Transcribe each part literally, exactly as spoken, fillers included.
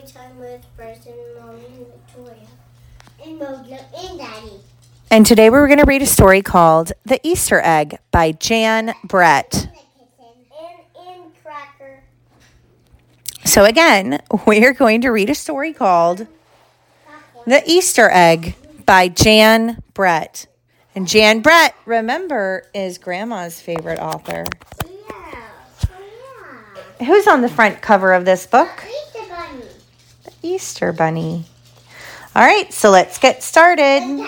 time with Bryson, Mommy, and Victoria. And Mojo and Daddy. And today we're going to read a story called The Easter Egg by Jan Brett. And, and Cracker. So again, we're going to read a story called The Easter Egg by Jan Brett. And Jan Brett, remember, is Grandma's favorite author. Yeah. Oh, yeah. Who's on the front cover of this book? Easter Bunny. The Easter Bunny. All right, so let's get started.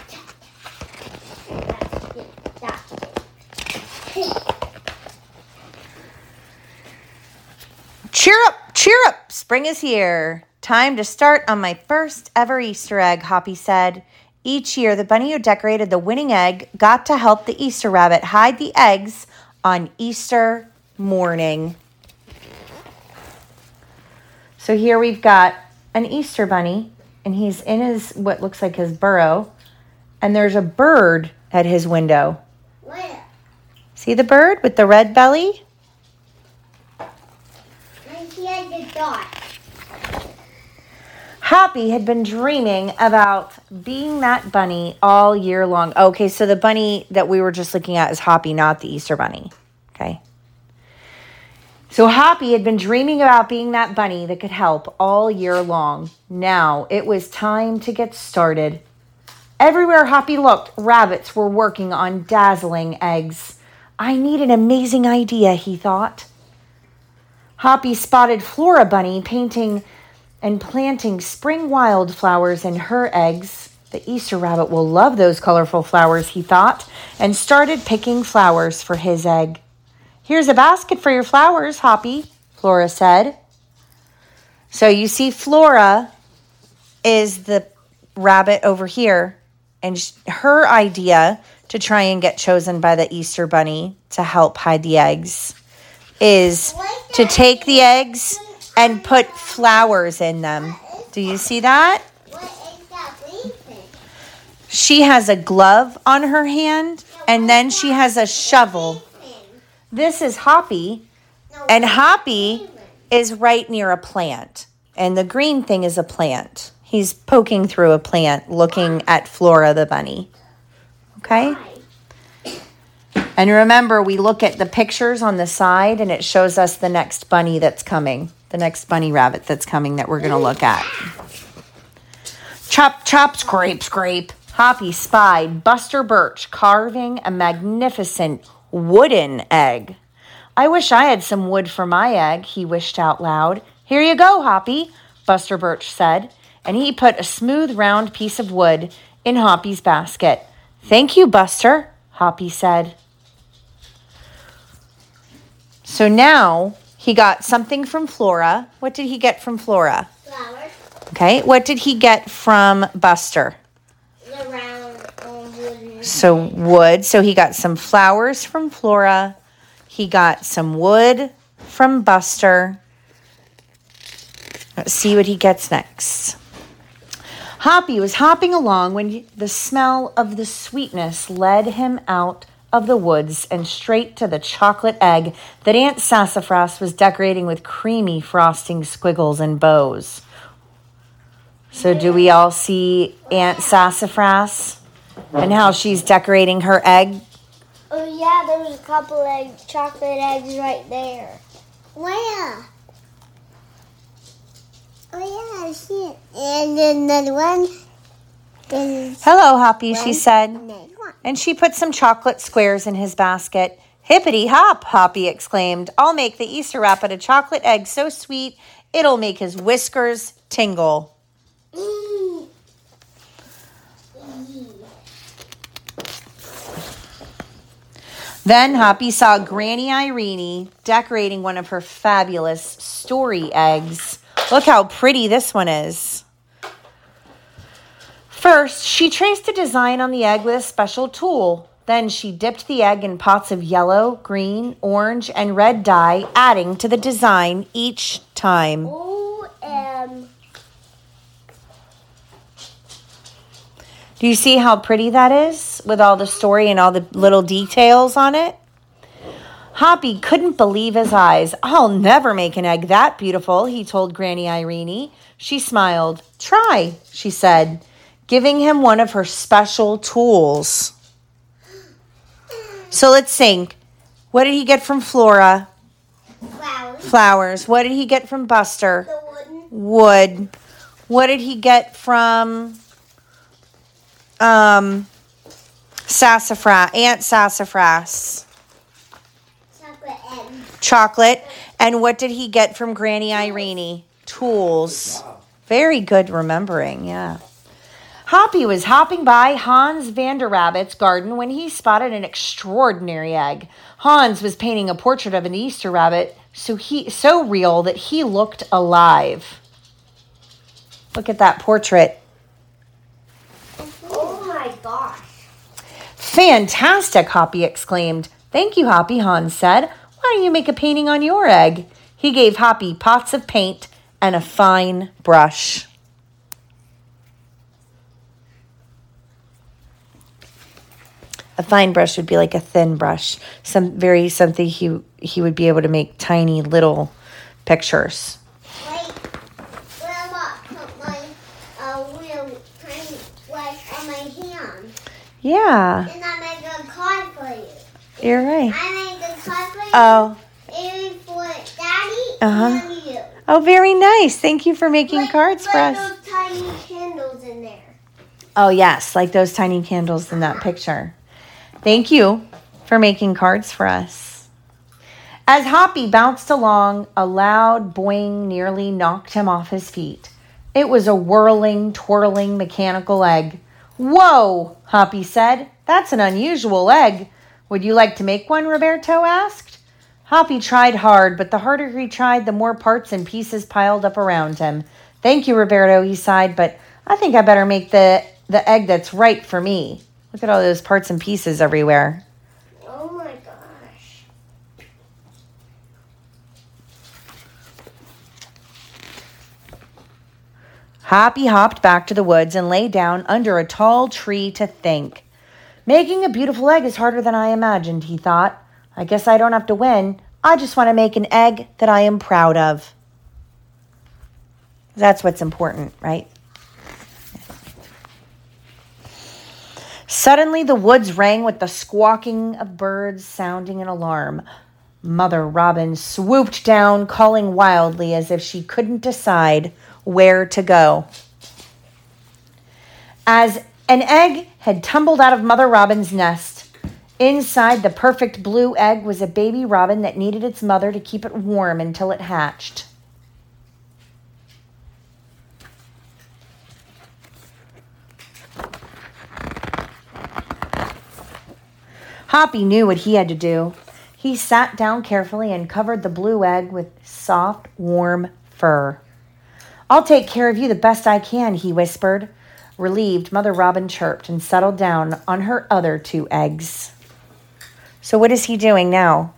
Cheer up, cheer up, spring is here. Time to start on my first ever Easter egg, Hoppy said. Each year, the bunny who decorated the winning egg got to help the Easter rabbit hide the eggs on Easter morning. So here we've got an Easter bunny, and he's in his, what looks like his burrow, and there's a bird at his window. Where? See the bird with the red belly? I see the dot. Hoppy had been dreaming about being that bunny all year long. Okay, so the bunny that we were just looking at is Hoppy, not the Easter bunny. Okay. So Hoppy had been dreaming about being that bunny that could help all year long. Now it was time to get started. Everywhere Hoppy looked, rabbits were working on dazzling eggs. I need an amazing idea, he thought. Hoppy spotted Flora Bunny painting and planting spring wildflowers in her eggs. The Easter rabbit will love those colorful flowers, he thought, and started picking flowers for his egg. Here's a basket for your flowers, Hoppy, Flora said. So you see Flora is the rabbit over here, and her idea to try and get chosen by the Easter bunny to help hide the eggs is to take the eggs and put flowers in them. Do you see that? What is that leafing? She has a glove on her hand, and then she has a shovel. This is Hoppy, and Hoppy is right near a plant, and the green thing is a plant. He's poking through a plant looking at Flora the bunny. Okay? And remember, we look at the pictures on the side, and it shows us the next bunny that's coming, the next bunny rabbit that's coming that we're going to look at. Chop, chop, scrape, scrape. Hoppy spied Buster Birch carving a magnificent wooden egg. I wish I had some wood for my egg, he wished out loud. Here you go, Hoppy, Buster Birch said, and he put a smooth, round piece of wood in Hoppy's basket. Thank you, Buster, Hoppy said. So now he got something from Flora. What did he get from Flora? Flowers. Okay, what did he get from Buster? The round um, wooden. So wood. So he got some flowers from Flora. He got some wood from Buster. Let's see what he gets next. Hoppy was hopping along when the smell of the sweetness led him out of the woods and straight to the chocolate egg that Aunt Sassafras was decorating with creamy frosting squiggles and bows. So do we all see Aunt Sassafras and how she's decorating her egg? Oh, yeah, there was a couple eggs, chocolate eggs right there. Where? Oh, yeah, I see it. And then another one. Is Hello, Hoppy, she one, said. another one. And she put some chocolate squares in his basket. Hippity hop, Hoppy exclaimed. I'll make the Easter rabbit a chocolate egg so sweet it'll make his whiskers tingle. Mm. Then Hoppy saw Granny Irene decorating one of her fabulous story eggs. Look how pretty this one is. First, she traced a design on the egg with a special tool. Then she dipped the egg in pots of yellow, green, orange, and red dye, adding to the design each time. O M Do you see how pretty that is with all the story and all the little details on it? Hoppy couldn't believe his eyes. I'll never make an egg that beautiful, he told Granny Irene. She smiled. Try, she said, giving him one of her special tools. So let's think. What did he get from Flora? Flowers. Flowers. What did he get from Buster? The wooden. Wood. What did he get from um, Sassafras? Aunt Sassafras. Chocolate egg. Chocolate. And what did he get from Granny Irene? Tools. Very good remembering, yeah. Hoppy was hopping by Hans Vanderrabbit's garden when he spotted an extraordinary egg. Hans was painting a portrait of an Easter rabbit so he so real that he looked alive. Look at that portrait. Oh my gosh. Fantastic, Hoppy exclaimed. Thank you, Hoppy, Hans said. Why don't you make a painting on your egg? He gave Hoppy pots of paint and a fine brush. A fine brush would be like a thin brush, some very something he he would be able to make tiny little pictures. Wait, Grandma, put my uh, real tiny brush on my hand. Yeah, And I make a card for you. you're right. I make a card for you. Oh, And for Daddy Uh-huh. and you. oh, very nice. Thank you for making Like- cards for like us. those tiny candles in there. Oh, yes, like those tiny candles in that picture. Thank you for making cards for us. As Hoppy bounced along, a loud boing nearly knocked him off his feet. It was a whirling, twirling mechanical egg. Whoa, Hoppy said. That's an unusual egg. Would you like to make one? Roberto asked. Hoppy tried hard, but the harder he tried, the more parts and pieces piled up around him. Thank you, Roberto, he sighed, but I think I better make the, the egg that's right for me. Look at all those parts and pieces everywhere. Oh my gosh. Hoppy hopped back to the woods and lay down under a tall tree to think. Making a beautiful egg is harder than I imagined, he thought. I guess I don't have to win. I just want to make an egg that I am proud of. That's what's important, right? Suddenly, the woods rang with the squawking of birds sounding an alarm. Mother Robin swooped down, calling wildly as if she couldn't decide where to go. As an egg had tumbled out of Mother Robin's nest, inside the perfect blue egg was a baby robin that needed its mother to keep it warm until it hatched. Hoppy knew what he had to do. He sat down carefully and covered the blue egg with soft, warm fur. I'll take care of you the best I can, he whispered. Relieved, Mother Robin chirped and settled down on her other two eggs. So what is he doing now?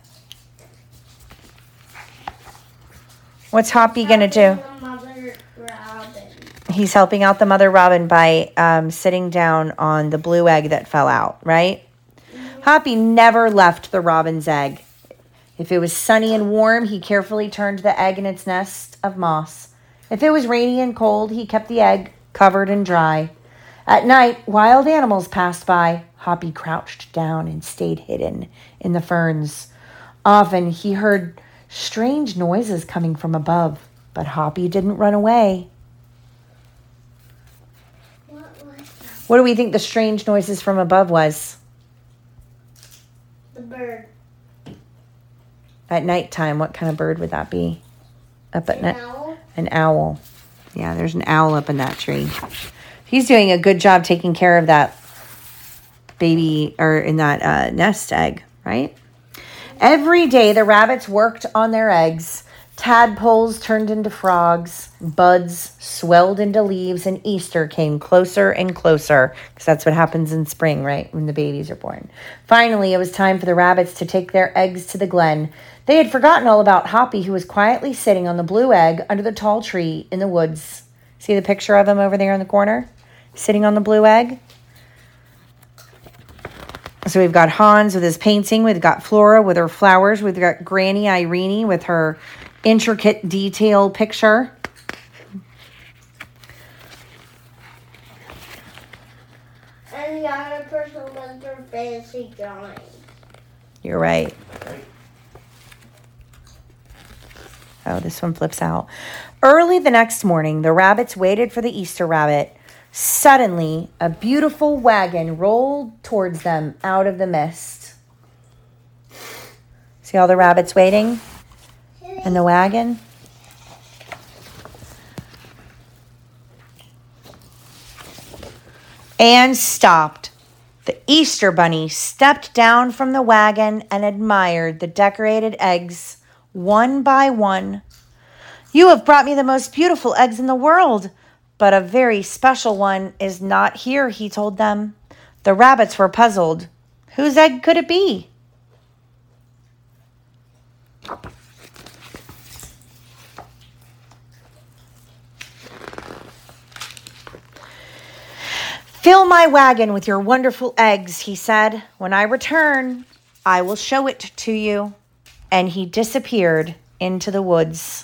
What's Hoppy going to do? Mother Robin. He's helping out the Mother Robin by um, sitting down on the blue egg that fell out, right? Hoppy never left the robin's egg. If it was sunny and warm, he carefully turned the egg in its nest of moss. If it was rainy and cold, he kept the egg covered and dry. At night, wild animals passed by. Hoppy crouched down and stayed hidden in the ferns. Often he heard strange noises coming from above, but Hoppy didn't run away. What was that? What do we think the strange noises from above was? The bird. At nighttime, what kind of bird would that be? Up at night? Owl? An owl. Yeah, there's an owl up in that tree. He's doing a good job taking care of that baby, or in that uh, nest egg, right? Every day, the rabbits worked on their eggs. Tadpoles turned into frogs. Buds swelled into leaves, and Easter came closer and closer, because that's what happens in spring, right, when the babies are born. Finally, it was time for the rabbits to take their eggs to the glen. They had forgotten all about Hoppy, who was quietly sitting on the blue egg under the tall tree in the woods. See the picture of him over there in the corner? Sitting on the blue egg? So So we've got Hans with his painting. We've got Flora with her flowers. We've got Granny Irene with her intricate detail picture. And the other person was their fancy drawing. You're right. Oh, this one flips out. Early the next morning, the rabbits waited for the Easter rabbit. Suddenly, a beautiful wagon rolled towards them out of the mist. See all the rabbits waiting in the wagon? Anne stopped. The Easter bunny stepped down from the wagon and admired the decorated eggs one by one. You have brought me the most beautiful eggs in the world, but a very special one is not here, he told them. The rabbits were puzzled. Whose egg could it be? Fill my wagon with your wonderful eggs, he said. When I return, I will show it to you. And he disappeared into the woods.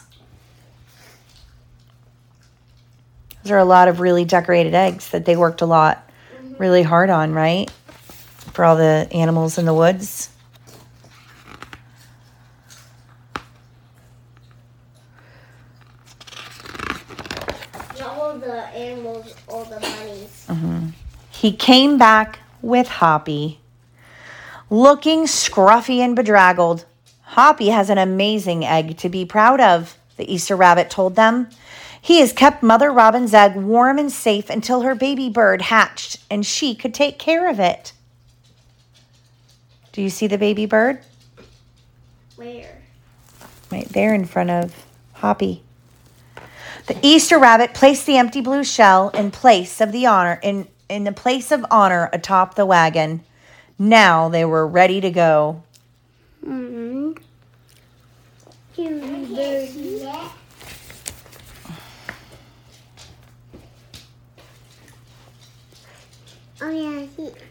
Those are a lot of really decorated eggs that they worked a lot, really hard on, right? For all the animals in the woods. All the animals, all the bunnies. Mm-hmm. He came back with Hoppy, looking scruffy and bedraggled. Hoppy has an amazing egg to be proud of, the Easter rabbit told them. He has kept Mother Robin's egg warm and safe until her baby bird hatched and she could take care of it. Do you see the baby bird? Where? Right there in front of Hoppy. The Easter rabbit placed the empty blue shell in place of the honor in, in the place of honor atop the wagon. Now they were ready to go. Mm-hmm. Oh yeah.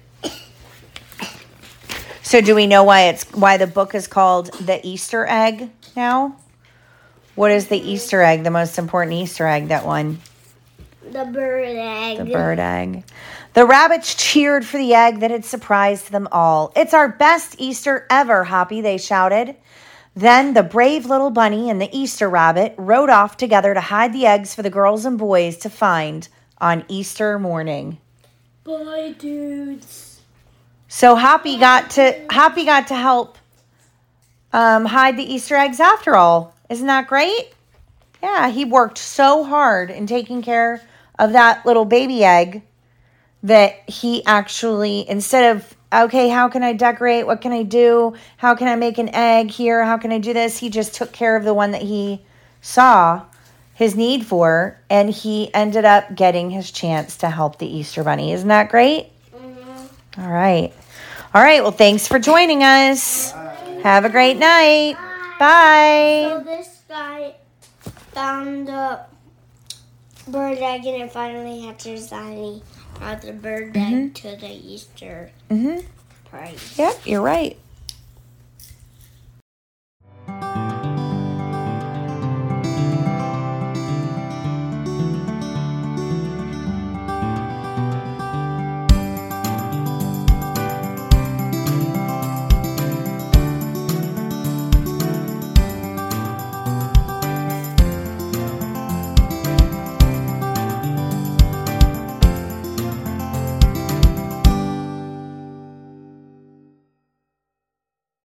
So do we know why it's why the book is called The Easter Egg now? What is the Easter egg, the most important Easter egg, that one? The bird egg. The bird egg. The rabbits cheered for the egg that had surprised them all. It's our best Easter ever, Hoppy, they shouted. Then the brave little bunny and the Easter rabbit rode off together to hide the eggs for the girls and boys to find on Easter morning. Bye, dudes. So Hoppy got to Hoppy got to help um, hide the Easter eggs after all. Isn't that great? Yeah, he worked so hard in taking care of that little baby egg that he actually, instead of, okay, how can I decorate? What can I do? How can I make an egg here? How can I do this? He just took care of the one that he saw his need for, and he ended up getting his chance to help the Easter Bunny. Isn't that great? Mm-hmm. All right. All right, well, thanks for joining us. Bye. Have a great night. Bye. So this guy found the bird egg and it finally hatches and he brought the bird egg mm-hmm. to the Easter mm-hmm. party. Yep, you're right.